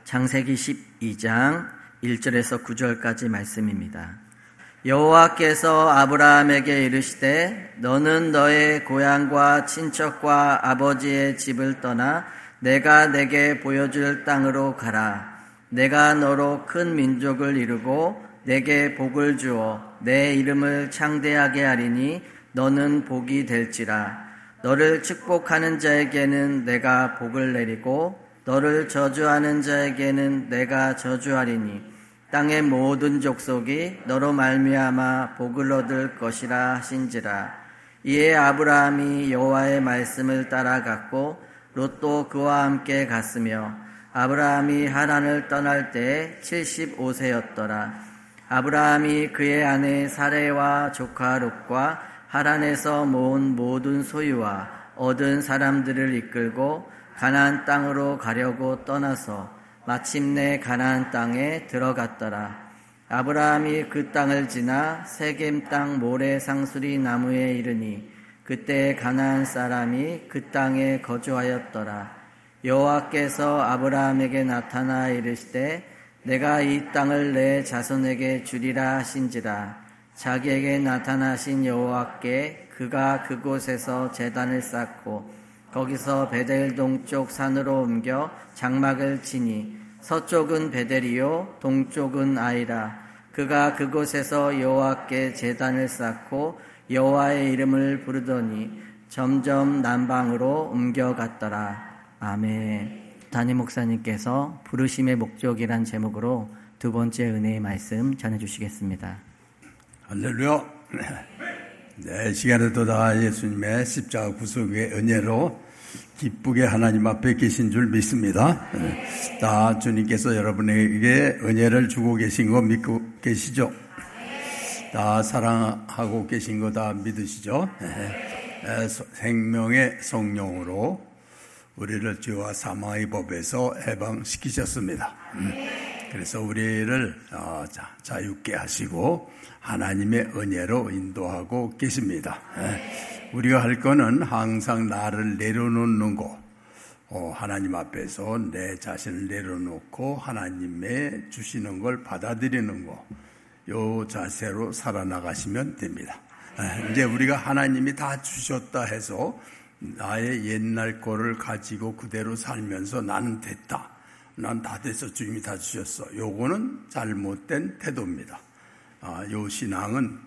창세기 12장 1절에서 9절까지 말씀입니다. 여호와께서 아브라함에게 이르시되 너는 너의 고향과 친척과 아버지의 집을 떠나 내가 내게 보여줄 땅으로 가라. 내가 너로 큰 민족을 이루고 내게 복을 주어 내 이름을 창대하게 하리니 너는 복이 될지라. 너를 축복하는 자에게는 내가 복을 내리고 너를 저주하는 자에게는 내가 저주하리니 땅의 모든 족속이 너로 말미암아 복을 얻을 것이라 하신지라. 이에 아브라함이 여호와의 말씀을 따라갔고 롯도 그와 함께 갔으며 아브라함이 하란을 떠날 때에 75세였더라. 아브라함이 그의 아내 사레와 조카 롯과 하란에서 모은 모든 소유와 얻은 사람들을 이끌고 가나안 땅으로 가려고 떠나서 마침내 가나안 땅에 들어갔더라. 아브라함이 그 땅을 지나 세겜 땅 모래 상수리 나무에 이르니 그때 가나안 사람이 그 땅에 거주하였더라. 여호와께서 아브라함에게 나타나 이르시되 내가 이 땅을 내 자손에게 주리라 하신지라. 자기에게 나타나신 여호와께 그가 그곳에서 제단을 쌓고 거기서 베델 동쪽 산으로 옮겨 장막을 치니 서쪽은 베델이요 동쪽은 아이라. 그가 그곳에서 여호와께 제단을 쌓고 여호와의 이름을 부르더니 점점 남방으로 옮겨갔더라. 아멘. 담임 목사님께서 부르심의 목적이란 제목으로 두 번째 은혜의 말씀 전해주시겠습니다. 할렐루야. 네, 시간에도 다 예수님의 십자가 구속의 은혜로 기쁘게 하나님 앞에 계신 줄 믿습니다. 다 주님께서 여러분에게 은혜를 주고 계신 거 믿고 계시죠? 다 사랑하고 계신 거 다 믿으시죠? 생명의 성령으로 우리를 죄와 사망의 법에서 해방시키셨습니다. 그래서 우리를 자유케 하시고 하나님의 은혜로 인도하고 계십니다. 우리가 할 거는 항상 나를 내려놓는 거, 하나님 앞에서 내 자신을 내려놓고 하나님의 주시는 걸 받아들이는 거, 요 자세로 살아나가시면 됩니다. 이제 우리가 하나님이 다 주셨다 해서 나의 옛날 거를 가지고 그대로 살면서 나는 됐다, 난 다 됐어, 주님이 다 주셨어, 요거는 잘못된 태도입니다. 요 신앙은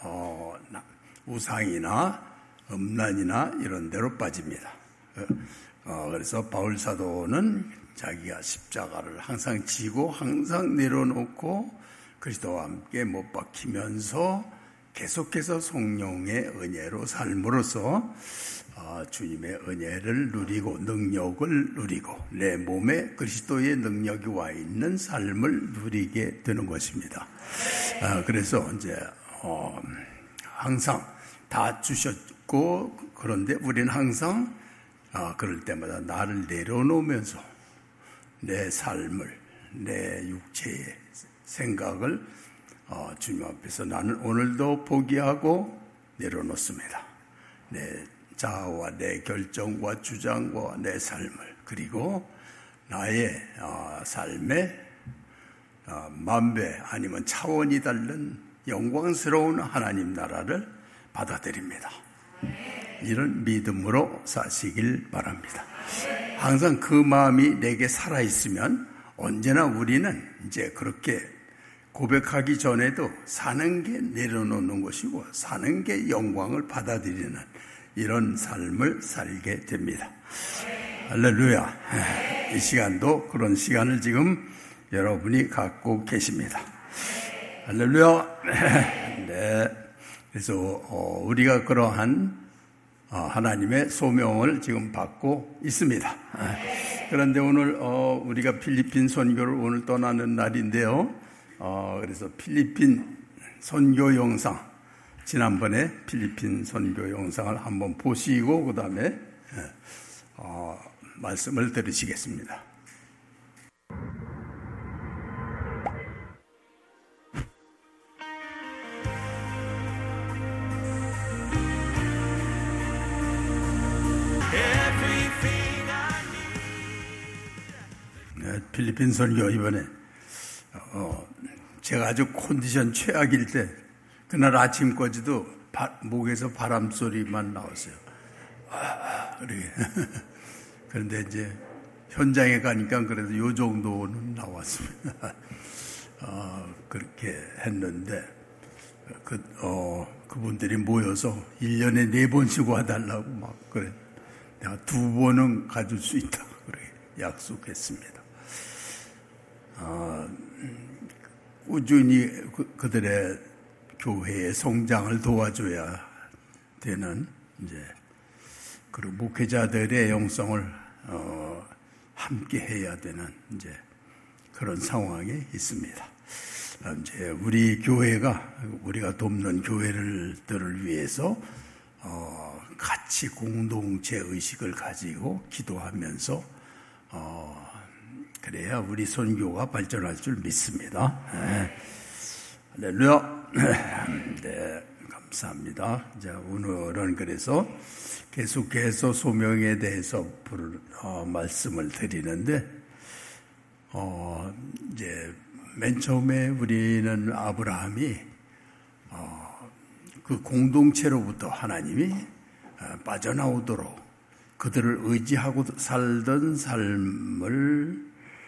우상이나 음란이나 이런 데로 빠집니다. 그래서 바울 사도는 자기가 십자가를 항상 지고 항상 내려놓고 그리스도와 함께 못 박히면서 계속해서 성령의 은혜로 삶으로써 주님의 은혜를 누리고 능력을 누리고 내 몸에 그리스도의 능력이 와 있는 삶을 누리게 되는 것입니다. 그래서 이제 항상 다 주셨고, 그런데 우리는 항상 그럴 때마다 나를 내려놓으면서 내 삶을, 내 육체의 생각을 주님 앞에서 나는 오늘도 포기하고 내려놓습니다. 내 자아와 내 결정과 주장과 내 삶을, 그리고 나의 삶의 만배 아니면 차원이 다른 영광스러운 하나님 나라를 받아들입니다. 이런 믿음으로 사시길 바랍니다. 항상 그 마음이 내게 살아있으면 언제나 우리는 이제 그렇게 고백하기 전에도 사는 게 내려놓는 것이고 사는 게 영광을 받아들이는 이런 삶을 살게 됩니다. 할렐루야. 이 시간도 그런 시간을 지금 여러분이 갖고 계십니다. 할렐루야. 네. 그래서 우리가 그러한 하나님의 소명을 지금 받고 있습니다. 그런데 오늘 우리가 필리핀 선교를 오늘 떠나는 날인데요. 그래서 필리핀 선교 영상, 지난번에 필리핀 선교 영상을 한번 보시고 그 다음에 말씀을 들으시겠습니다. 필리핀 선교 이번에 제가 아주 컨디션 최악일 때 그날 아침까지도 목에서 바람 소리만 나왔어요. 그러게. 그런데 이제 현장에 가니까 그래도 요 정도는 나왔습니다. 그렇게 했는데 그분들이 모여서 1년에 4번씩 와달라고 막 그래. 내가 2번은 가질 수 있다. 그래 약속했습니다. 꾸준히 그들의 교회의 성장을 도와줘야 되는 이제 그리고 목회자들의 영성을 함께 해야 되는 이제 그런 상황에 있습니다. 이제 우리 교회가 우리가 돕는 교회들을 위해서 같이 공동체 의식을 가지고 기도하면서 그래야 우리 선교가 발전할 줄 믿습니다. 할렐루야. 네, 감사합니다. 자, 오늘은 그래서 계속해서 소명에 대해서 말씀을 드리는데, 이제 맨 처음에 우리는 아브라함이 그 공동체로부터 하나님이 빠져나오도록 그들을 의지하고 살던 삶을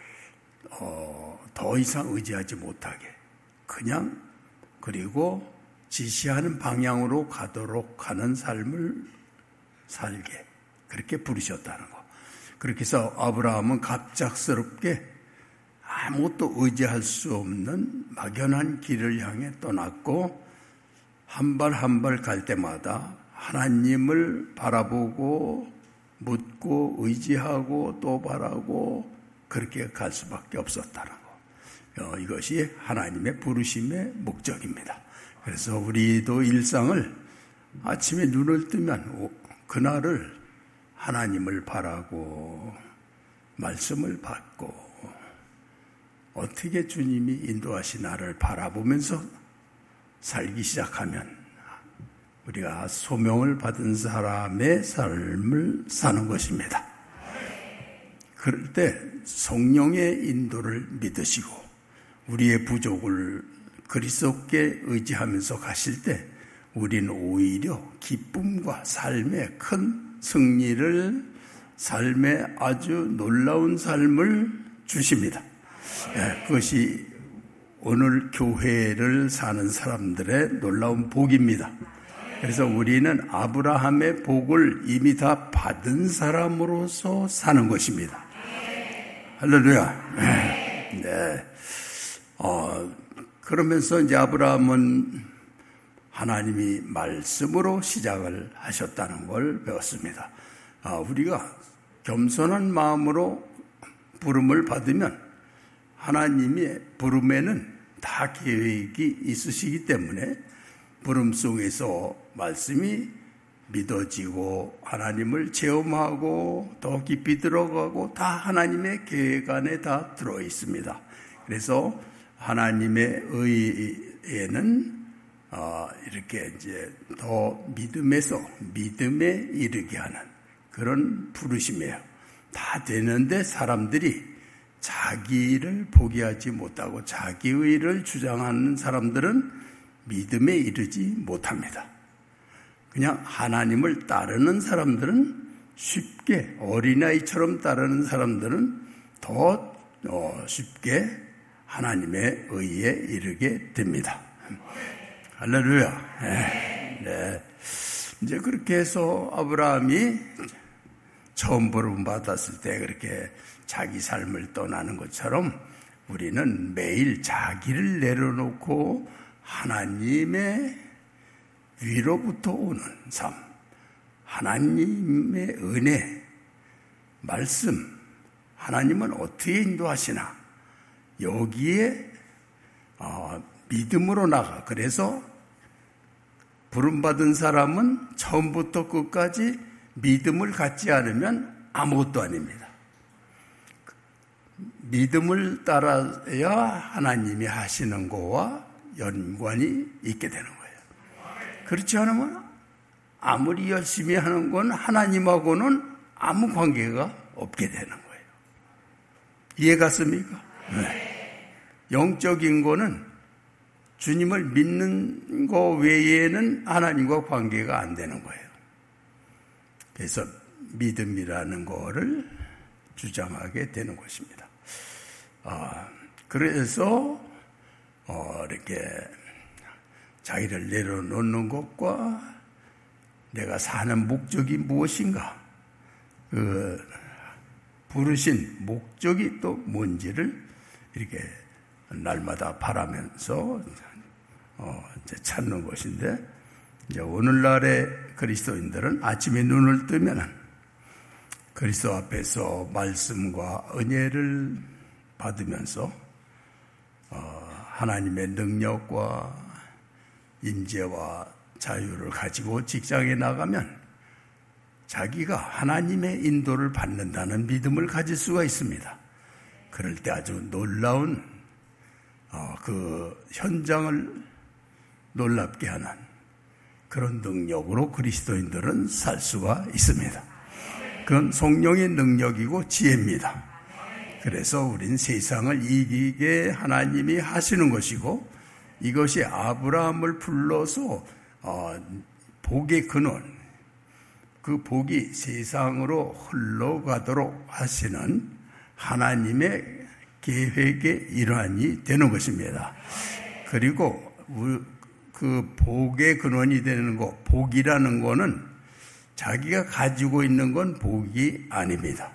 더 이상 의지하지 못하게 그냥 그리고 지시하는 방향으로 가도록 하는 삶을 살게 그렇게 부르셨다는 거. 그렇게 해서 아브라함은 갑작스럽게 아무것도 의지할 수 없는 막연한 길을 향해 떠났고 한 발 한 발 갈 때마다 하나님을 바라보고 묻고 의지하고 또 바라고 그렇게 갈 수밖에 없었다는 거. 이것이 하나님의 부르심의 목적입니다. 그래서 우리도 일상을 아침에 눈을 뜨면 그날을 하나님을 바라고 말씀을 받고 어떻게 주님이 인도하신 나를 바라보면서 살기 시작하면 우리가 소명을 받은 사람의 삶을 사는 것입니다. 그럴 때 성령의 인도를 믿으시고 우리의 부족을 그리스도께 의지하면서 가실 때 우리는 오히려 기쁨과 삶의 큰 승리를 삶의 아주 놀라운 삶을 주십니다. 그것이 오늘 교회를 사는 사람들의 놀라운 복입니다. 그래서 우리는 아브라함의 복을 이미 다 받은 사람으로서 사는 것입니다. 할렐루야. 네. 그러면서 이제 아브라함은 하나님이 말씀으로 시작을 하셨다는 걸 배웠습니다. 우리가 겸손한 마음으로 부름을 받으면 하나님의 부름에는 다 계획이 있으시기 때문에 부름 속에서 말씀이 믿어지고 하나님을 체험하고 더 깊이 들어가고 다 하나님의 계획 안에 다 들어 있습니다. 그래서 하나님의 의에는 이렇게 이제 더 믿음에서 믿음에 이르게 하는 그런 부르심이에요. 다 되는데 사람들이 자기를 포기하지 못하고 자기의를 주장하는 사람들은 믿음에 이르지 못합니다. 그냥 하나님을 따르는 사람들은 쉽게 어린아이처럼 따르는 사람들은 더 쉽게 하나님의 의에 이르게 됩니다. 할렐루야. 네. 이제 그렇게 해서 아브라함이 처음 부름 받았을 때 그렇게 자기 삶을 떠나는 것처럼 우리는 매일 자기를 내려놓고 하나님의 위로부터 오는 삶, 하나님의 은혜, 말씀, 하나님은 어떻게 인도하시나 여기에 믿음으로 나가. 그래서 부름받은 사람은 처음부터 끝까지 믿음을 갖지 않으면 아무것도 아닙니다. 믿음을 따라야 하나님이 하시는 거와 연관이 있게 되는 거예요. 그렇지 않으면 아무리 열심히 하는 건 하나님하고는 아무 관계가 없게 되는 거예요. 이해 갔습니까? 네. 영적인 거는 주님을 믿는 거 외에는 하나님과 관계가 안 되는 거예요. 그래서 믿음이라는 거를 주장하게 되는 것입니다. 그래서 이렇게 자기를 내려놓는 것과 내가 사는 목적이 무엇인가, 그 부르신 목적이 또 뭔지를 이렇게 날마다 바라면서 이제 찾는 것인데, 이제 오늘날의 그리스도인들은 아침에 눈을 뜨면은 그리스도 앞에서 말씀과 은혜를 받으면서 하나님의 능력과 임재와 자유를 가지고 직장에 나가면 자기가 하나님의 인도를 받는다는 믿음을 가질 수가 있습니다. 그럴 때 아주 놀라운 그 현장을 놀랍게 하는 그런 능력으로 그리스도인들은 살 수가 있습니다. 그건 성령의 능력이고 지혜입니다. 그래서 우린 세상을 이기게 하나님이 하시는 것이고, 이것이 아브라함을 불러서 복의 근원, 그 복이 세상으로 흘러가도록 하시는 하나님의 계획의 일환이 되는 것입니다. 그리고 그 복의 근원이 되는 것, 복이라는 거는 자기가 가지고 있는 건 복이 아닙니다.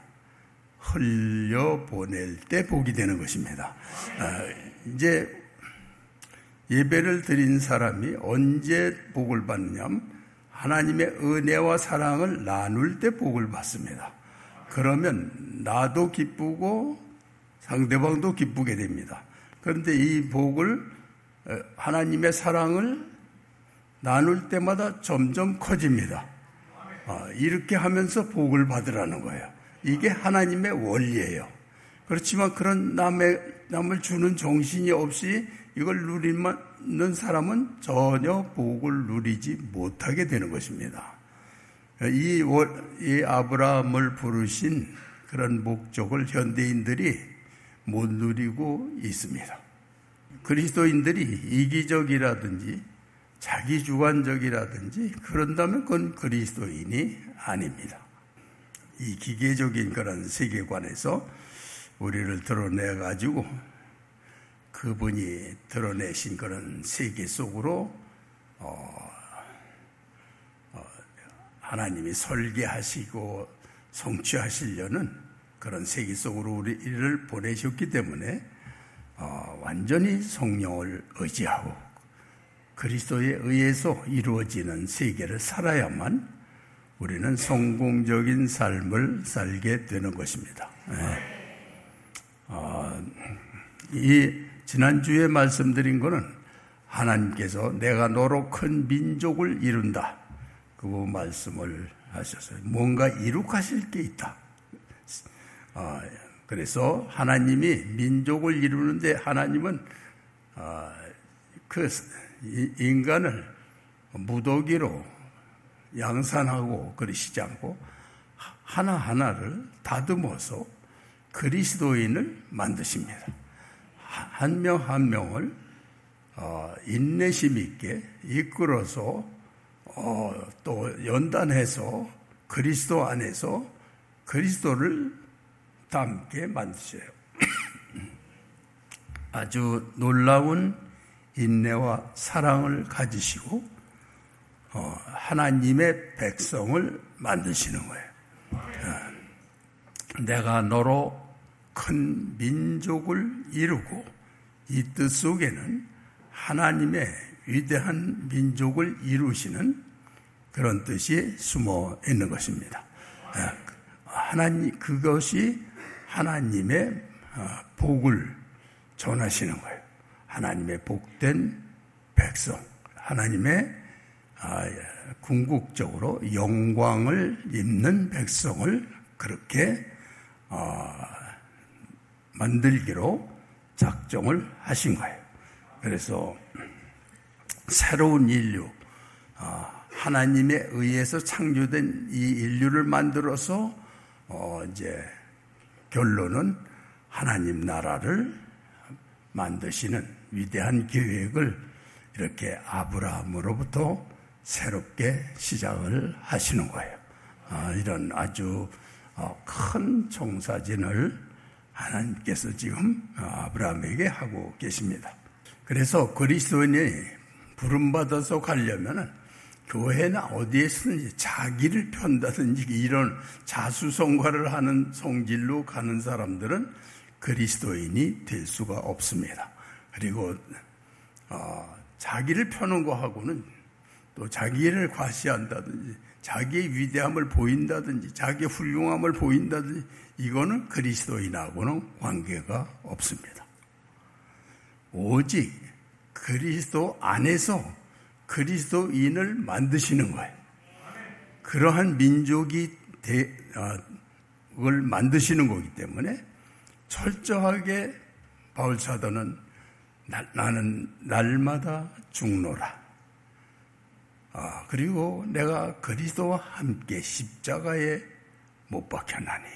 흘려보낼 때 복이 되는 것입니다. 이제 예배를 드린 사람이 언제 복을 받느냐면 하나님의 은혜와 사랑을 나눌 때 복을 받습니다. 그러면 나도 기쁘고 상대방도 기쁘게 됩니다. 그런데 이 복을, 하나님의 사랑을 나눌 때마다 점점 커집니다. 이렇게 하면서 복을 받으라는 거예요. 이게 하나님의 원리예요. 그렇지만 그런 남을 주는 정신이 없이 이걸 누리는 사람은 전혀 복을 누리지 못하게 되는 것입니다. 이 아브라함을 부르신 그런 목적을 현대인들이 못 누리고 있습니다. 그리스도인들이 이기적이라든지 자기주관적이라든지 그런다면 그건 그리스도인이 아닙니다. 이 기계적인 그런 세계관에서 우리를 드러내가지고 그분이 드러내신 그런 세계 속으로 하나님이 설계하시고 성취하시려는 그런 세계 속으로 우리를 보내셨기 때문에 완전히 성령을 의지하고 그리스도에 의해서 이루어지는 세계를 살아야만 우리는 성공적인 삶을 살게 되는 것입니다. 지난주에 말씀드린 것은 하나님께서 내가 너로 큰 민족을 이룬다, 그 말씀을 하셨어요. 뭔가 이룩하실 게 있다. 그래서 하나님이 민족을 이루는데 하나님은 그 인간을 무더기로 양산하고 그러시지 않고 하나하나를 다듬어서 그리스도인을 만드십니다. 한 명 한 명을 인내심 있게 이끌어서 또 연단해서 그리스도 안에서 그리스도를 닮게 만드셔요. 아주 놀라운 인내와 사랑을 가지시고 하나님의 백성을 만드시는 거예요. 내가 너로 큰 민족을 이루고, 이 뜻 속에는 하나님의 위대한 민족을 이루시는 그런 뜻이 숨어 있는 것입니다. 그것이 하나님의 복을 전하시는 거예요. 하나님의 복된 백성, 하나님의 궁극적으로 영광을 입는 백성을 그렇게 만들기로 작정을 하신 거예요. 그래서 새로운 인류, 하나님에 의해서 창조된 이 인류를 만들어서 이제 결론은 하나님 나라를 만드시는 위대한 계획을 이렇게 아브라함으로부터 새롭게 시작을 하시는 거예요. 이런 아주 큰 청사진을 하나님께서 지금 아브라함에게 하고 계십니다. 그래서 그리스도인이 부름받아서 가려면 교회나 어디에서든지 자기를 편다든지 이런 자수성가를 하는 성질로 가는 사람들은 그리스도인이 될 수가 없습니다. 그리고 자기를 펴는 거하고는 또 자기를 과시한다든지 자기의 위대함을 보인다든지 자기의 훌륭함을 보인다든지 이거는 그리스도인하고는 관계가 없습니다. 오직 그리스도 안에서 그리스도인을 만드시는 거예요. 그러한 민족이 을 만드시는 거기 때문에 철저하게 바울 사도는 나는 날마다 죽노라. 그리고 내가 그리스도와 함께 십자가에 못 박혔나니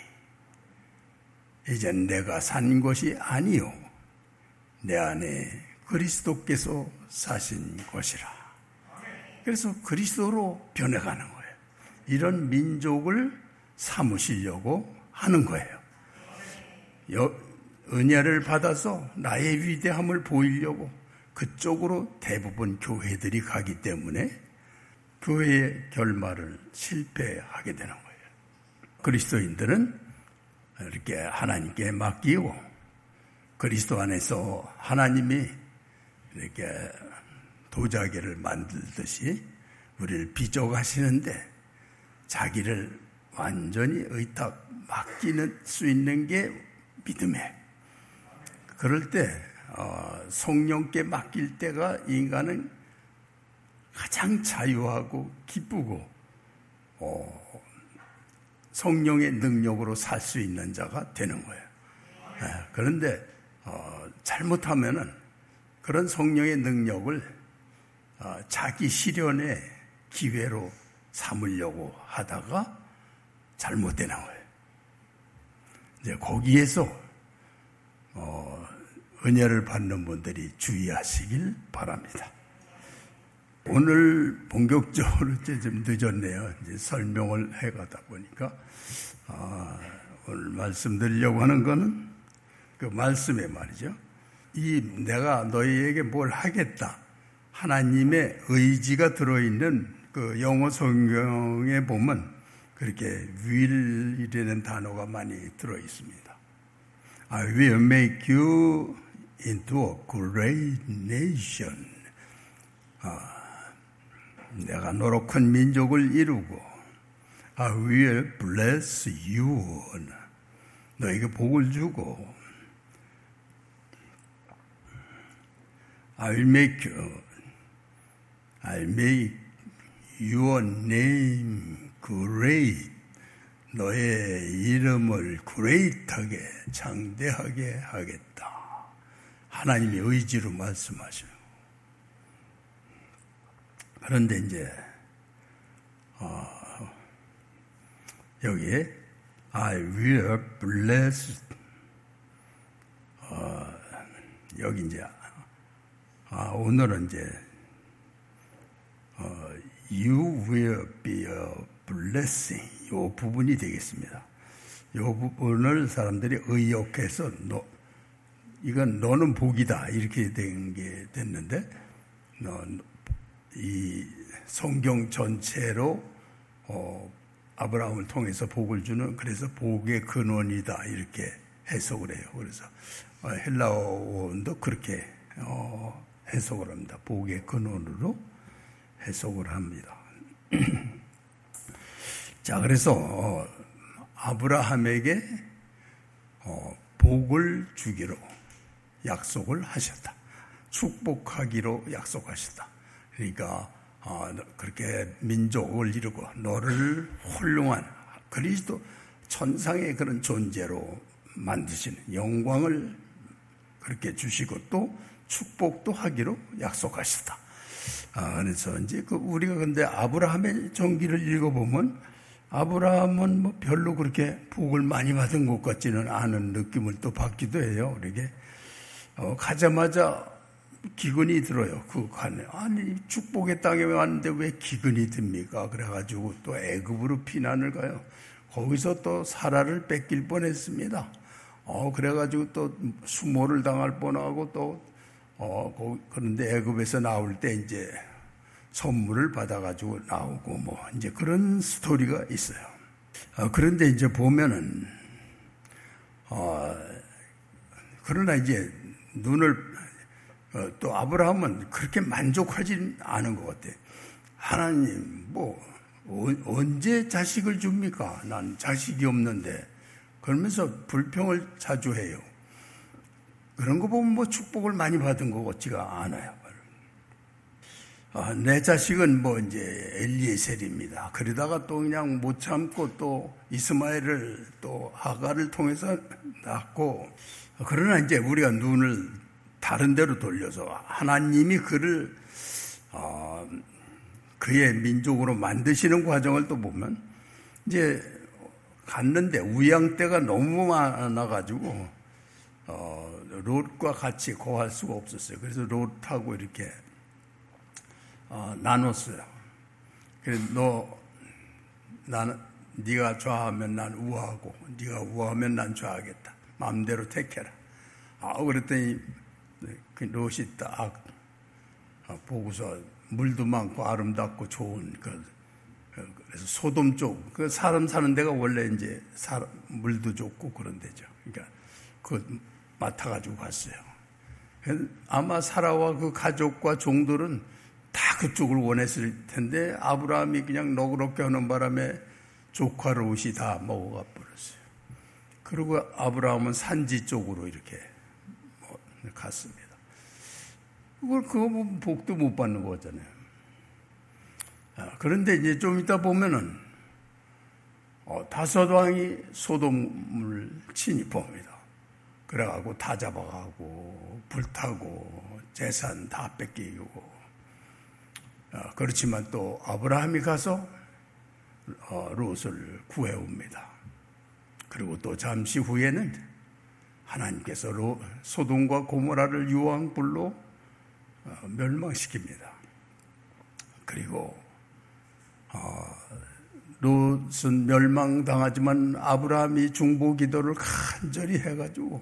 이젠 내가 산 것이 아니요 내 안에 그리스도께서 사신 것이라. 그래서 그리스도로 변해가는 거예요. 이런 민족을 삼으시려고 하는 거예요. 은혜를 받아서 나의 위대함을 보이려고 그쪽으로 대부분 교회들이 가기 때문에 교회의 결말을 실패하게 되는 거예요. 그리스도인들은 이렇게 하나님께 맡기고 그리스도 안에서 하나님이 이렇게 도자기를 만들듯이 우리를 빚어가시는데 자기를 완전히 의탁 맡기는 수 있는 게 믿음이에요. 그럴 때 성령께 맡길 때가 인간은 가장 자유하고 기쁘고 성령의 능력으로 살 수 있는 자가 되는 거예요. 그런데 잘못하면은 그런 성령의 능력을 자기 실현의 기회로 삼으려고 하다가 잘못되는 거예요. 이제 거기에서 은혜를 받는 분들이 주의하시길 바랍니다. 오늘 본격적으로 이제 좀 늦었네요. 이제 설명을 해가다 보니까 오늘 말씀드리려고 하는 거는 그 말씀의 말이죠. 내가 너희에게 뭘 하겠다. 하나님의 의지가 들어있는 그 영어 성경에 보면 그렇게 will이라는 단어가 많이 들어있습니다. I will make you into a great nation. 내가 너로 큰 민족을 이루고 I will bless you. 너에게 복을 주고 I'll make your name great. 너의 이름을 great하게 장대하게 하겠다. 하나님이 의지로 말씀하셔요. 그런데 이제 여기에 I will bless 여기 이제 오늘은 이제 You will be a blessing. 이 부분이 되겠습니다. 이 부분을 사람들이 의역해서 이건 너는 복이다 이렇게 된 게 됐는데 이 성경 전체로 아브라함을 통해서 복을 주는 그래서 복의 근원이다 이렇게 해석을 해요. 그래서 헬라어도 그렇게 해석을 합니다. 복의 근원으로 해석을 합니다. 자, 그래서 아브라함에게 복을 주기로 약속을 하셨다. 축복하기로 약속하셨다. 그러니까 그렇게 민족을 이루고 너를 훌륭한 그리스도 천상의 그런 존재로 만드시는 영광을 그렇게 주시고 또 축복도 하기로 약속하셨다. 그래서 이제 우리가 근데 아브라함의 전기를 읽어보면 아브라함은 뭐 별로 그렇게 복을 많이 받은 것 같지는 않은 느낌을 또 받기도 해요. 우리에게 가자마자 기근이 들어요. 그 간에 아니 축복의 땅에 왔는데 왜 기근이 듭니까? 그래가지고 또 애굽으로 피난을 가요. 거기서 또 사라를 뺏길 뻔했습니다. 그래가지고 또 수모를 당할 뻔하고 또 그런데 애굽에서 나올 때 이제 선물을 받아가지고 나오고 뭐 이제 그런 스토리가 있어요. 그런데 이제 보면은 그러나 이제 눈을 또 아브라함은 그렇게 만족하지 않은 것 같아요. 하나님 뭐 언제 자식을 줍니까? 난 자식이 없는데. 그러면서 불평을 자주 해요. 그런 거 보면 뭐 축복을 많이 받은 것 같지가 않아요. 내 자식은 뭐 이제 엘리에셀입니다. 그러다가 또 그냥 못 참고 또 이스마엘을 또 하가를 통해서 낳고, 그러나 이제 우리가 눈을 다른 데로 돌려서 하나님이 그를 그의 민족으로 만드시는 과정을 또 보면 이제 갔는데 우양 때가 너무 많아가지고 롯과 같이 거할 수가 없었어요. 그래서 롯하고 이렇게 나눴어요. 그래서 네가 좌하면 난 우하고 네가 우하면 난 좌하겠다. 마음대로 택해라. 그랬더니 그 롯이 딱 보고서 물도 많고 아름답고 좋은 그래서 소돔 쪽, 그 사람 사는 데가 원래 이제 물도 좋고 그런 데죠. 그러니까 그 맡아가지고 갔어요. 아마 사라와 그 가족과 종들은 다 그쪽을 원했을 텐데 아브라함이 그냥 너그럽게 하는 바람에 조카 롯이 다 먹어가 버렸어요. 그리고 아브라함은 산지 쪽으로 이렇게 갔습니다. 그거 보면 복도 못 받는 거잖아요. 그런데 이제 좀 이따 보면은 다섯 왕이 소돔을 침입합니다. 그래가고 다 잡아가고 불타고 재산 다 뺏기고. 그렇지만 또 아브라함이 가서 롯을 구해옵니다. 그리고 또 잠시 후에는 하나님께서 소돔과 고모라를 유황불로 멸망시킵니다. 그리고 롯은 멸망당하지만 아브라함이 중보기도를 간절히 해가지고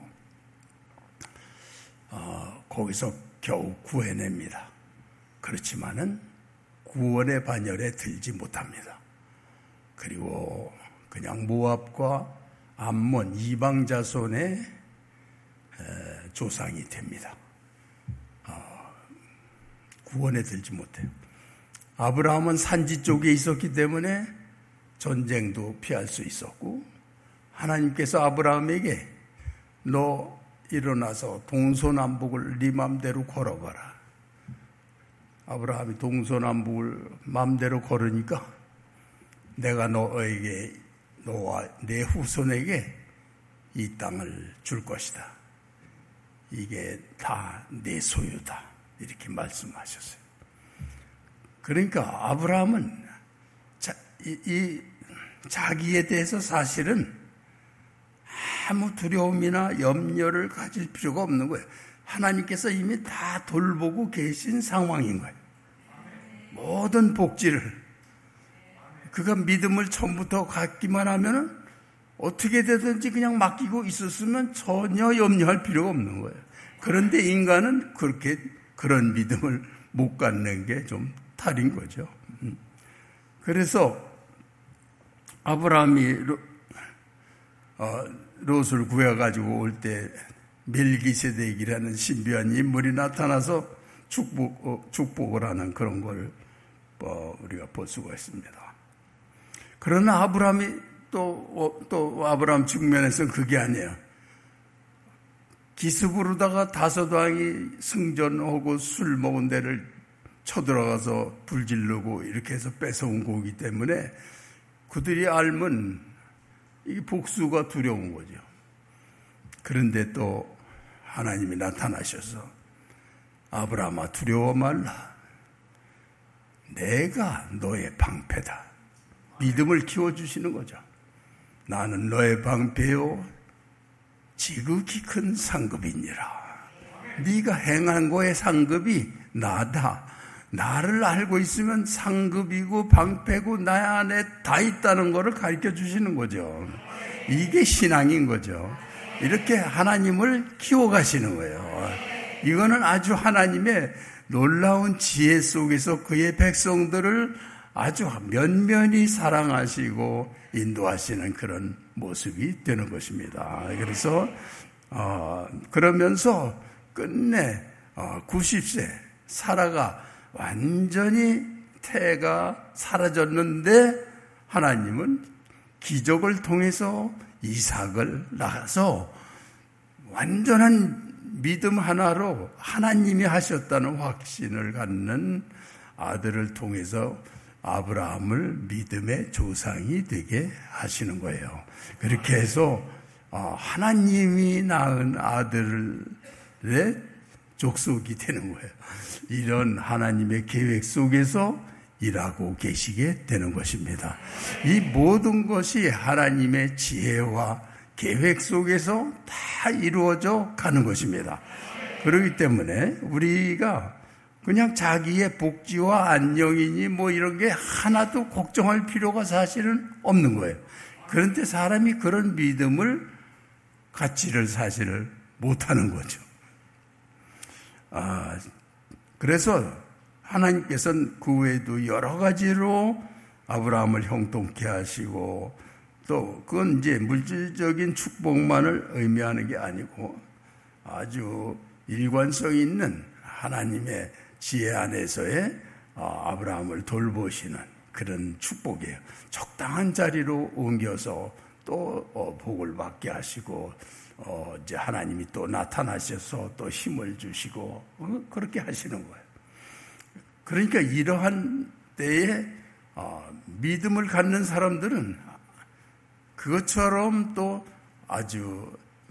거기서 겨우 구해냅니다. 그렇지만은 구원의 반열에 들지 못합니다. 그리고 그냥 모압과 암몬 이방 자손의 조상이 됩니다. 구원에 들지 못해요. 아브라함은 산지 쪽에 있었기 때문에 전쟁도 피할 수 있었고, 하나님께서 아브라함에게 너 일어나서 동서남북을 네 맘대로 걸어봐라. 아브라함이 동서남북을 맘대로 걸으니까 내가 너와 내 후손에게 이 땅을 줄 것이다. 이게 다 내 소유다. 이렇게 말씀하셨어요. 그러니까 아브라함은 자기에 대해서 사실은 아무 두려움이나 염려를 가질 필요가 없는 거예요. 하나님께서 이미 다 돌보고 계신 상황인 거예요. 모든 복지를. 그가 믿음을 처음부터 갖기만 하면은 어떻게 되든지 그냥 맡기고 있었으면 전혀 염려할 필요가 없는 거예요. 그런데 인간은 그런 믿음을 못 갖는 게 좀 탈인 거죠. 그래서 아브라함이 롯을 구해가지고 올 때 멜기세덱이라는 신비한 인물이 나타나서 축복을 하는 그런 걸 우리가 볼 수가 있습니다. 그러나 아브라함이 또 아브라함 측면에서는 그게 아니에요. 기습으로다가 다섯 왕이 승전하고 술 먹은 데를 쳐들어가서 불질르고 이렇게 해서 뺏어온 거기 때문에 그들이 알면 이 복수가 두려운 거죠. 그런데 또 하나님이 나타나셔서 아브라함아 두려워 말라. 내가 너의 방패다. 믿음을 키워주시는 거죠. 나는 너의 방패요 지극히 큰 상급이니라. 네가 행한 거의 상급이 나다. 나를 알고 있으면 상급이고 방패고 나 안에 다 있다는 것을 가르쳐 주시는 거죠. 이게 신앙인 거죠. 이렇게 하나님을 키워가시는 거예요. 이거는 아주 하나님의 놀라운 지혜 속에서 그의 백성들을 아주 면면히 사랑하시고 인도하시는 그런 모습이 되는 것입니다. 그래서 그러면서 끝내 90세 사라가 완전히 태가 사라졌는데 하나님은 기적을 통해서 이삭을 낳아서 완전한 믿음 하나로 하나님이 하셨다는 확신을 갖는 아들을 통해서 아브라함을 믿음의 조상이 되게 하시는 거예요. 그렇게 해서 하나님이 낳은 아들의 족속이 되는 거예요. 이런 하나님의 계획 속에서 일하고 계시게 되는 것입니다. 이 모든 것이 하나님의 지혜와 계획 속에서 다 이루어져 가는 것입니다. 그렇기 때문에 우리가 그냥 자기의 복지와 안녕이니 뭐 이런 게 하나도 걱정할 필요가 사실은 없는 거예요. 그런데 사람이 그런 믿음을 갖지를 사실을 못하는 거죠. 그래서 하나님께서는 그 외에도 여러 가지로 아브라함을 형통케 하시고 또 그건 이제 물질적인 축복만을 의미하는 게 아니고 아주 일관성 있는 하나님의 지혜 안에서의 아브라함을 돌보시는 그런 축복이에요. 적당한 자리로 옮겨서 또 복을 받게 하시고 이제 하나님이 또 나타나셔서 또 힘을 주시고 그렇게 하시는 거예요. 그러니까 이러한 때에 믿음을 갖는 사람들은 그것처럼 또 아주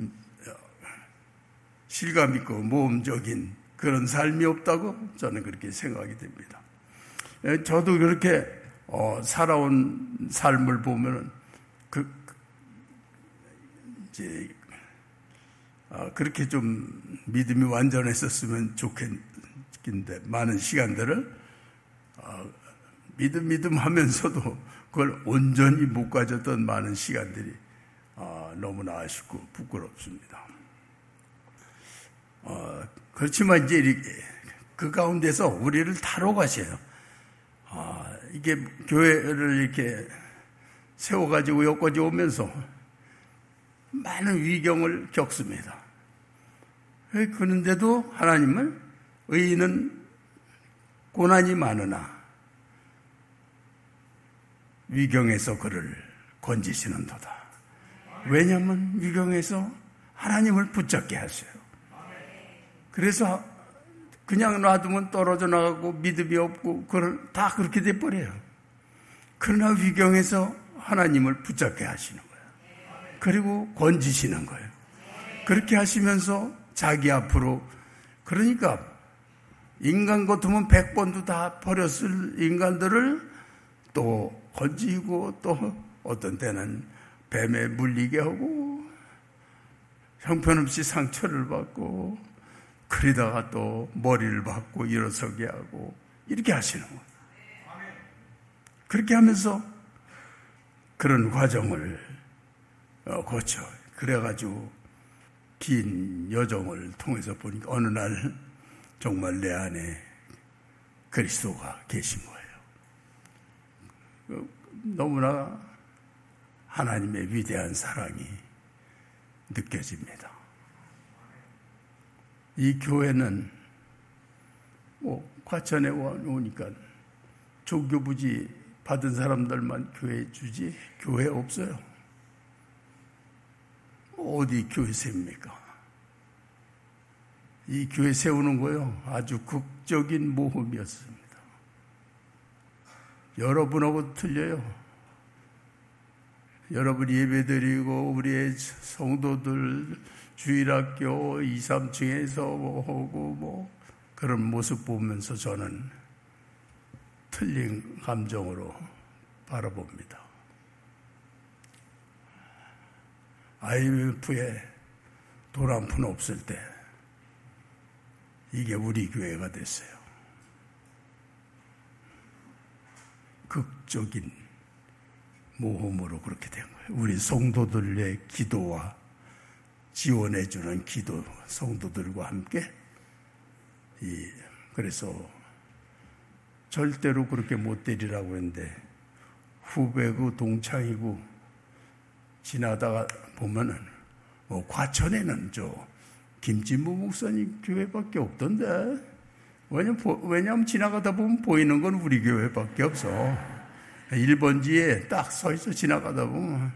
실감 있고 모험적인 그런 삶이 없다고 저는 그렇게 생각이 됩니다. 저도 그렇게 살아온 삶을 보면은 이제 그렇게 좀 믿음이 완전했었으면 좋겠는데 많은 시간들을 믿음 하면서도 그걸 온전히 못 가졌던 많은 시간들이 너무나 아쉽고 부끄럽습니다. 그렇지만 이제 이렇게 그 가운데서 우리를 다뤄가셔요. 이게 교회를 이렇게 세워가지고 여기까지 오면서 많은 위경을 겪습니다. 그런데도 하나님은 의인은 고난이 많으나 위경에서 그를 건지시는도다. 왜냐하면 위경에서 하나님을 붙잡게 하세요. 그래서 그냥 놔두면 떨어져 나가고 믿음이 없고 다 그렇게 돼버려요. 그러나 위경에서 하나님을 붙잡게 하시는 거예요. 그리고 건지시는 거예요. 그렇게 하시면서 자기 앞으로 그러니까 인간 같으면 100번도 다 버렸을 인간들을 또 건지고 또 어떤 때는 뱀에 물리게 하고 형편없이 상처를 받고 그러다가 또 머리를 박고 일어서게 하고 이렇게 하시는 거예요. 그렇게 하면서 그런 과정을 거쳐 그래가지고 긴 여정을 통해서 보니까 어느 날 정말 내 안에 그리스도가 계신 거예요. 너무나 하나님의 위대한 사랑이 느껴집니다. 이 교회는 과천에 오니까 조교부지 받은 사람들만 교회 주지 교회 없어요. 어디 교회 세웁니까? 이 교회 세우는 거요 아주 극적인 모험이었습니다. 여러분하고 틀려요. 여러분 예배드리고 우리의 성도들 주일학교 2, 3층에서 하고 그런 모습 보면서 저는 틀린 감정으로 바라봅니다. IMF에 돈 한 푼 없을 때 이게 우리 교회가 됐어요. 극적인 모험으로 그렇게 된 거예요. 우리 성도들의 기도와 지원해주는 기도, 성도들과 함께 그래서 절대로 그렇게 못 되리라고 했는데 후배고 동창이고 지나다가 보면은 과천에는 김진무 목사님 교회밖에 없던데 왜냐면 지나가다 보면 보이는 건 우리 교회밖에 없어. 1번지에 딱 서 있어 지나가다 보면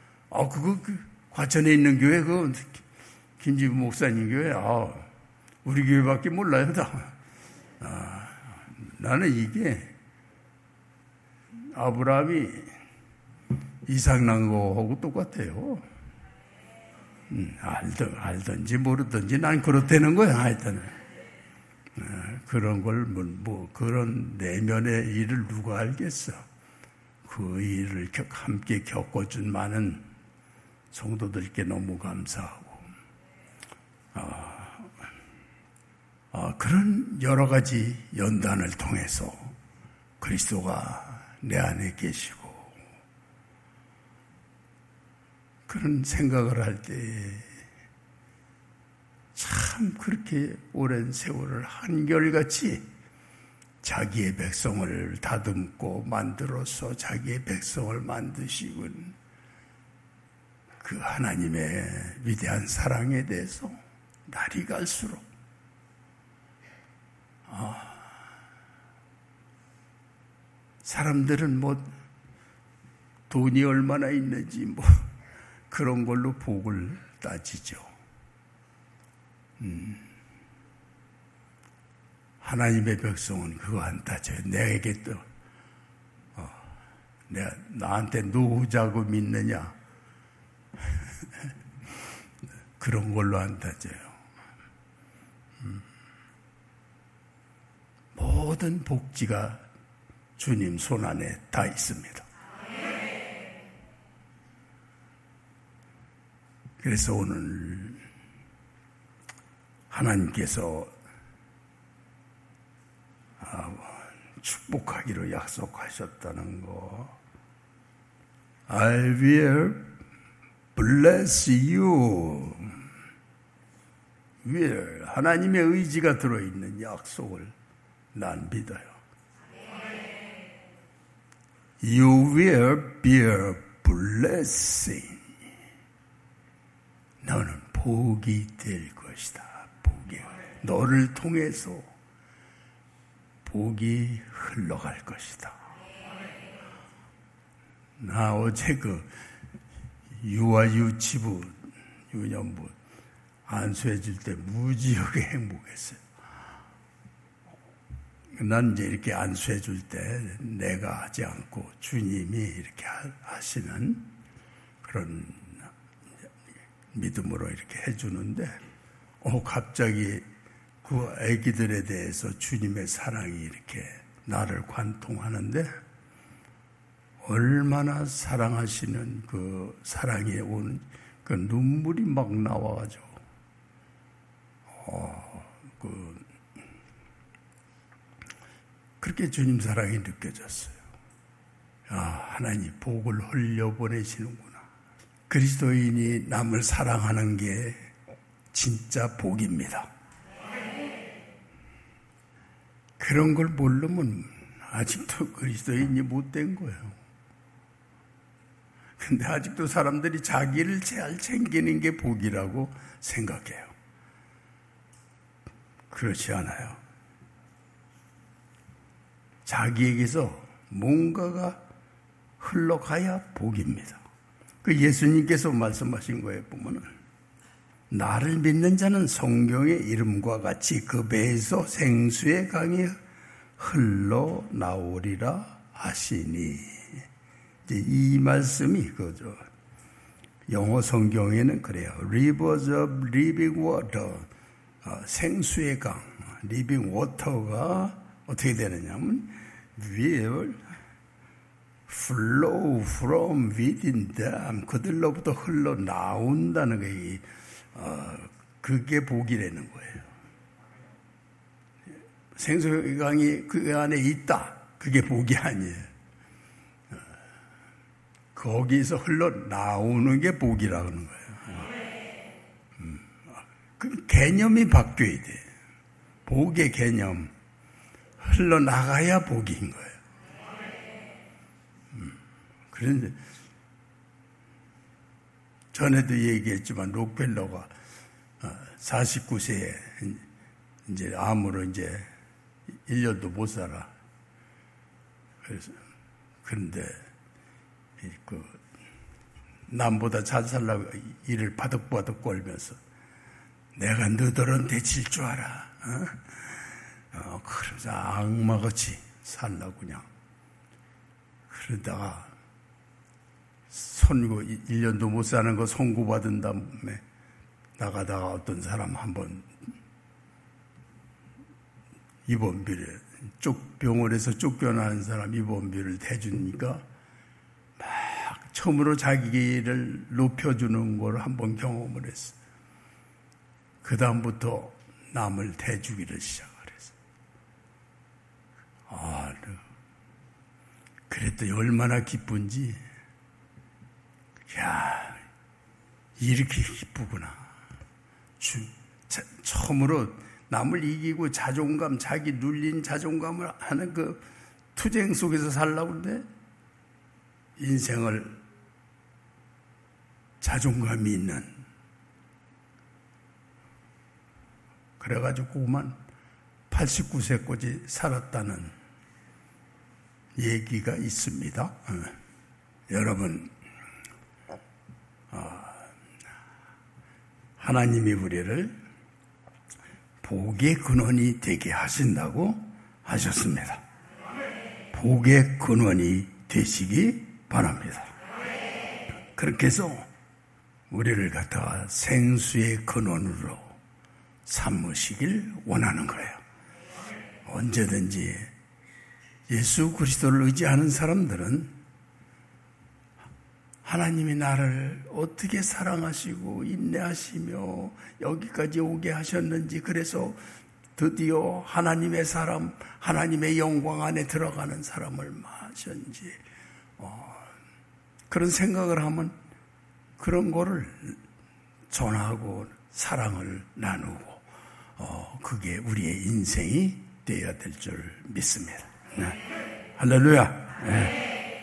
과천에 있는 교회 김진무 목사님 교회 우리 교회밖에 몰라요 다. 나는 이게 아브라함이 이삭 낳은 거하고 똑같아요. 알든지 모르든지 난 그렇다는 거야. 하여튼 그런 걸 그런 내면의 일을 누가 알겠어. 그 일을 함께 겪어준 많은 성도들께 너무 감사하고 그런 여러 가지 연단을 통해서 그리스도가 내 안에 계시고 그런 생각을 할 때 참 그렇게 오랜 세월을 한결같이 자기의 백성을 다듬고 만들어서 자기의 백성을 만드시군 그 하나님의 위대한 사랑에 대해서 날이 갈수록 사람들은 돈이 얼마나 있는지 그런 걸로 복을 따지죠. 하나님의 백성은 그거 안 따져요. 내게 또 나한테 노후자금 있느냐 그런 걸로 안 따져요. 모든 복지가 주님 손 안에 다 있습니다. 그래서 오늘 하나님께서 축복하기로 약속하셨다는 거 I will bless you. will 하나님의 의지가 들어있는 약속을 난 믿어요. You will be a blessing. 너는 복이 될 것이다. 복이 너를 통해서 복이 흘러갈 것이다. 나 어제 유아유치부 유년부 안수해 줄 때 무지하게 행복했어요. 난 이제 이렇게 안수해 줄 때 내가 하지 않고 주님이 이렇게 하시는 그런 믿음으로 이렇게 해주는데, 갑자기 그 아기들에 대해서 주님의 사랑이 이렇게 나를 관통하는데, 얼마나 사랑하시는 그 사랑에 온 그 눈물이 막 나와가지고, 그렇게 주님 사랑이 느껴졌어요. 하나님 복을 흘려보내시는구나. 그리스도인이 남을 사랑하는 게 진짜 복입니다. 그런 걸 모르면 아직도 그리스도인이 못된 거예요. 근데 아직도 사람들이 자기를 잘 챙기는 게 복이라고 생각해요. 그렇지 않아요. 자기에게서 뭔가가 흘러가야 복입니다. 그 예수님께서 말씀하신 거에 보면은 나를 믿는 자는 성경의 이름과 같이 그 배에서 생수의 강이 흘러나오리라 하시니, 이제 이 말씀이 그죠. 영어 성경에는 그래요. Rivers of living water, 생수의 강, living water가 어떻게 되느냐면 will flow from within them. 그들로부터 흘러나온다는 게 그게 복이라는 거예요. 생수강이 그 안에 있다. 그게 복이 아니에요. 거기서 흘러나오는 게 복이라고 하는 거예요. 그 개념이 바뀌어야 돼. 복의 개념. 흘러나가야 복인 거예요. 그런데 전에도 얘기했지만 록펠러가 49세에 이제 암으로 이제 1년도 못 살아. 그런데 남보다 잘 살라고 이를 바득바득 걸면서 내가 너들한테 질 줄 알아. 그러면서 악마같이 살라고 그냥. 그러다가 선고 1년도 못 사는 거 선고받은 다음에 나가다가 어떤 사람 한번 입원비를 병원에서 쫓겨나는 사람 입원비를 대주니까 막 처음으로 자기를 높여주는 걸 한번 경험을 했어. 그 다음부터 남을 대주기를 시작을 했어. 그랬더니 얼마나 기쁜지. 야, 이렇게 기쁘구나. 처음으로 남을 이기고 자존감, 자기 눌린 자존감을 하는 그 투쟁 속에서 살라고 하는데 인생을 자존감이 있는 그래가지고 그만 89세까지 살았다는 얘기가 있습니다. 여러분, 하나님이 우리를 복의 근원이 되게 하신다고 하셨습니다. 복의 근원이 되시기 바랍니다. 그렇게 해서 우리를 갖다가 생수의 근원으로 삼으시길 원하는 거예요. 언제든지 예수 그리스도를 의지하는 사람들은 하나님이 나를 어떻게 사랑하시고 인내하시며 여기까지 오게 하셨는지, 그래서 드디어 하나님의 사람, 하나님의 영광 안에 들어가는 사람을 마셨는지 그런 생각을 하면 그런 거를 전하고 사랑을 나누고 그게 우리의 인생이 되어야 될 줄 믿습니다. 네. 할렐루야. 네.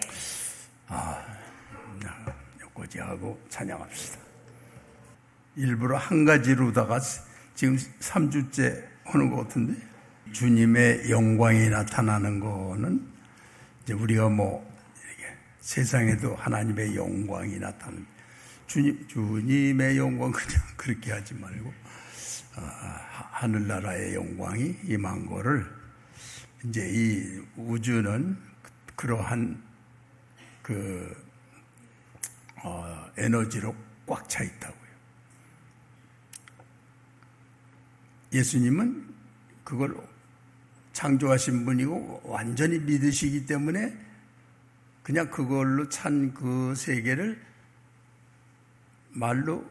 여기까지 하고 찬양합시다. 일부러 한 가지로다가 지금 3주째 하는 것 같은데, 주님의 영광이 나타나는 거는 이제 우리가 이렇게 세상에도 하나님의 영광이 나타나는, 주님의 영광 그냥 그렇게 하지 말고 하늘나라의 영광이 임한 거를, 이제 이 우주는 그러한 에너지로 꽉 차 있다고요. 예수님은 그걸 창조하신 분이고 완전히 믿으시기 때문에 그냥 그걸로 찬 그 세계를 말로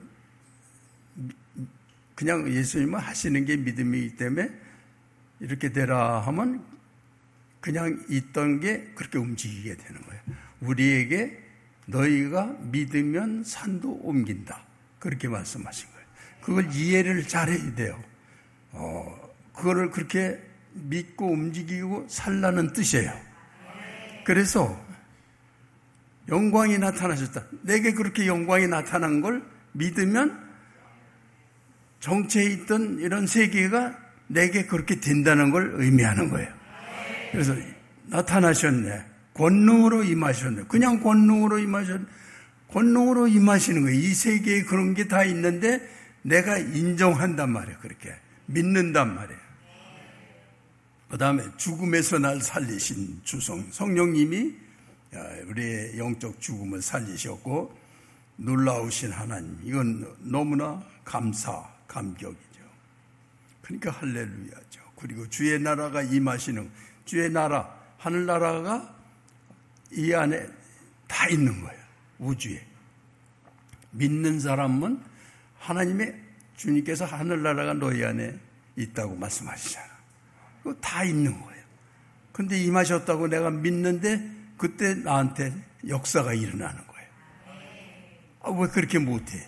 그냥 예수님은 하시는 게 믿음이기 때문에 이렇게 되라 하면 그냥 있던 게 그렇게 움직이게 되는 거예요. 우리에게 너희가 믿으면 산도 옮긴다, 그렇게 말씀하신 거예요. 그걸 이해를 잘해야 돼요. 그거를 그렇게 믿고 움직이고 살라는 뜻이에요. 그래서 영광이 나타나셨다. 내게 그렇게 영광이 나타난 걸 믿으면 정체에 있던 이런 세계가 내게 그렇게 된다는 걸 의미하는 거예요. 그래서 나타나셨네. 권능으로 임하셨네. 그냥 권능으로 임하셨네. 권능으로 임하시는 거예요. 이 세계에 그런 게 다 있는데 내가 인정한단 말이에요. 그렇게 믿는단 말이에요. 그 다음에 죽음에서 날 살리신 성령님이 우리의 영적 죽음을 살리셨고 놀라우신 하나님, 이건 너무나 감격이죠. 그러니까 할렐루야죠. 그리고 주의 나라가 임하시는, 주의 나라, 하늘나라가 이 안에 다 있는 거예요. 우주에. 믿는 사람은 하나님의 주님께서 하늘나라가 너희 안에 있다고 말씀하시잖아. 그거 다 있는 거예요. 근데 임하셨다고 내가 믿는데 그때 나한테 역사가 일어나는 거예요. 왜 그렇게 못해?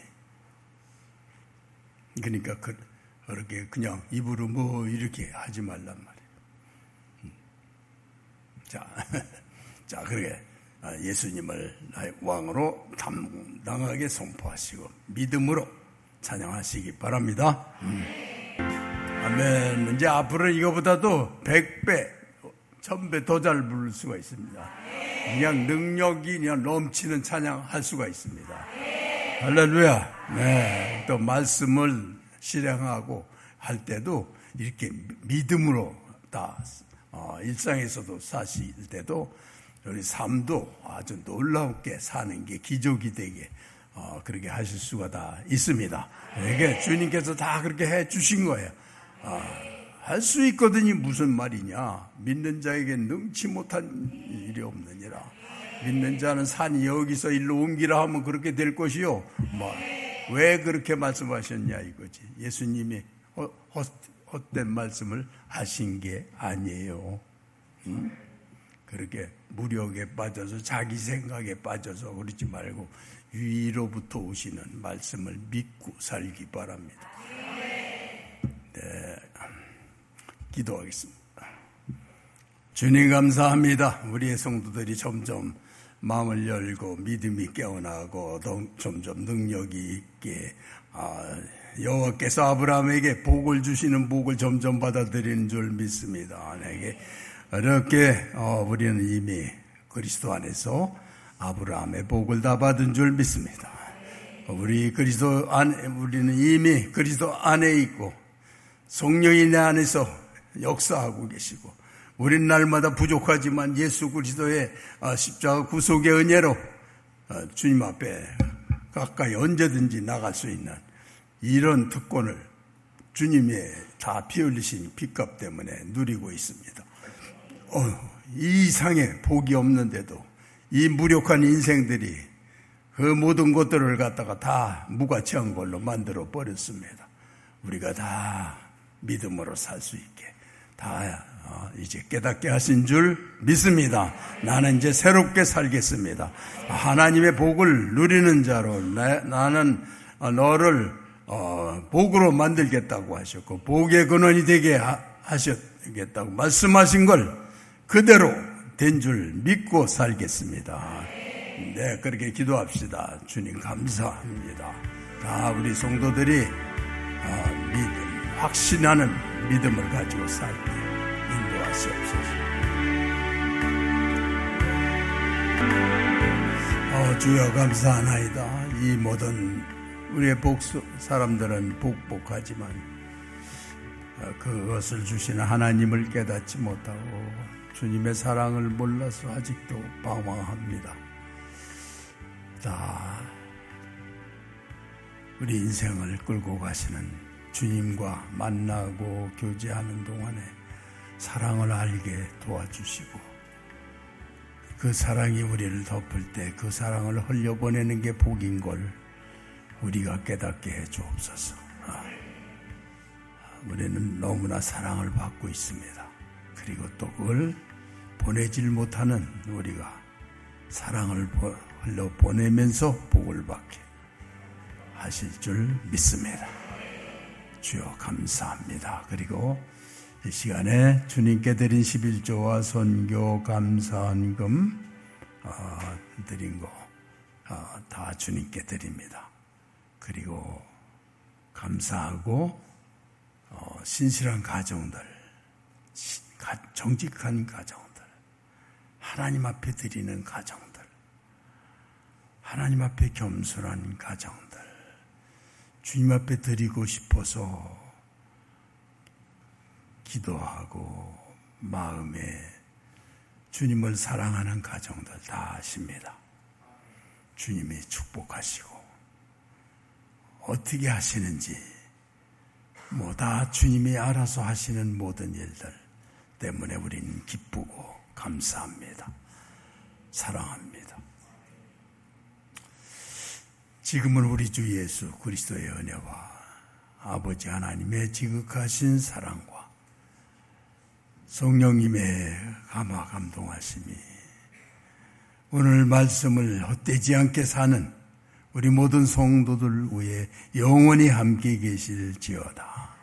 그러니까 그렇게 그냥 입으로 뭐 이렇게 하지 말란 말이에요. 자, 그렇게 예수님을 나의 왕으로 당당하게 선포하시고 믿음으로 찬양하시기 바랍니다. 아멘. 이제 앞으로 이거보다도 100배, 1000배 더 잘 부를 수가 있습니다. 그냥 능력이 그냥 넘치는 찬양할 수가 있습니다. 할렐루야. 네. 또 말씀을 실행하고 할 때도 이렇게 믿음으로 다 일상에서도 사실 때도 우리 삶도 아주 놀랍게 사는 게 기적이 되게 그렇게 하실 수가 다 있습니다. 이게 주님께서 다 그렇게 해 주신 거예요. 할 수 있거든요. 무슨 말이냐. 믿는 자에게 능치 못한 일이 없느니라. 믿는 자는 산이 여기서 일로 옮기라 하면 그렇게 될 것이요. 왜 그렇게 말씀하셨냐 이거지. 예수님이 헛된 말씀을 하신 게 아니에요. 그렇게 무력에 빠져서 자기 생각에 빠져서 그러지 말고 위로부터 오시는 말씀을 믿고 살기 바랍니다. 네, 기도하겠습니다. 주님 감사합니다. 우리의 성도들이 점점 마음을 열고 믿음이 깨어나고 점점 능력이 있게 여호와께서 아브라함에게 복을 주시는 복을 점점 받아들이는 줄 믿습니다. 내게 이렇게 우리는 이미 그리스도 안에서 아브라함의 복을 다 받은 줄 믿습니다. 우리는 이미 그리스도 안에 있고 성령이 내 안에서 역사하고 계시고 우리는 날마다 부족하지만 예수 그리스도의 십자가 구속의 은혜로 주님 앞에 가까이 언제든지 나갈 수 있는 이런 특권을 주님이 다 피 흘리신 피값 때문에 누리고 있습니다. 이 이상의 복이 없는데도 이 무력한 인생들이 그 모든 것들을 갖다가 다 무가치한 걸로 만들어 버렸습니다. 우리가 다 믿음으로 살 수 있게 다 이제 깨닫게 하신 줄 믿습니다. 나는 이제 새롭게 살겠습니다. 하나님의 복을 누리는 자로 나는 너를 복으로 만들겠다고 하셨고 복의 근원이 되게 하셨겠다고 말씀하신 걸 그대로 된 줄 믿고 살겠습니다. 네, 그렇게 기도합시다. 주님 감사합니다. 다 우리 성도들이 확신하는 믿음을 가지고 살게 인도하시옵소서. 주여 감사하나이다. 이 모든 우리의 사람들은 복복하지만 그것을 주시는 하나님을 깨닫지 못하고 주님의 사랑을 몰라서 아직도 방황합니다. 다 우리 인생을 끌고 가시는 주님과 만나고 교제하는 동안에 사랑을 알게 도와주시고 그 사랑이 우리를 덮을 때 그 사랑을 흘려보내는 게 복인 걸 우리가 깨닫게 해 주옵소서. 우리는 너무나 사랑을 받고 있습니다. 그리고 또 그걸 보내질 못하는 우리가 사랑을 흘려보내면서 복을 받게 하실 줄 믿습니다. 주여 감사합니다. 그리고 이 시간에 주님께 드린 11조와 선교 감사헌금 드린 거 다 주님께 드립니다. 그리고 감사하고 신실한 가정들, 정직한 가정들, 하나님 앞에 드리는 가정들, 하나님 앞에 겸손한 가정들, 주님 앞에 드리고 싶어서 기도하고 마음에 주님을 사랑하는 가정들 다 아십니다. 주님이 축복하시고 어떻게 하시는지 다 주님이 알아서 하시는 모든 일들 때문에 우리는 기쁘고 감사합니다. 사랑합니다. 지금은 우리 주 예수 그리스도의 은혜와 아버지 하나님의 지극하신 사랑과 성령님의 감화 감동하심이 오늘 말씀을 헛되지 않게 사는 우리 모든 성도들 위해 영원히 함께 계실지어다.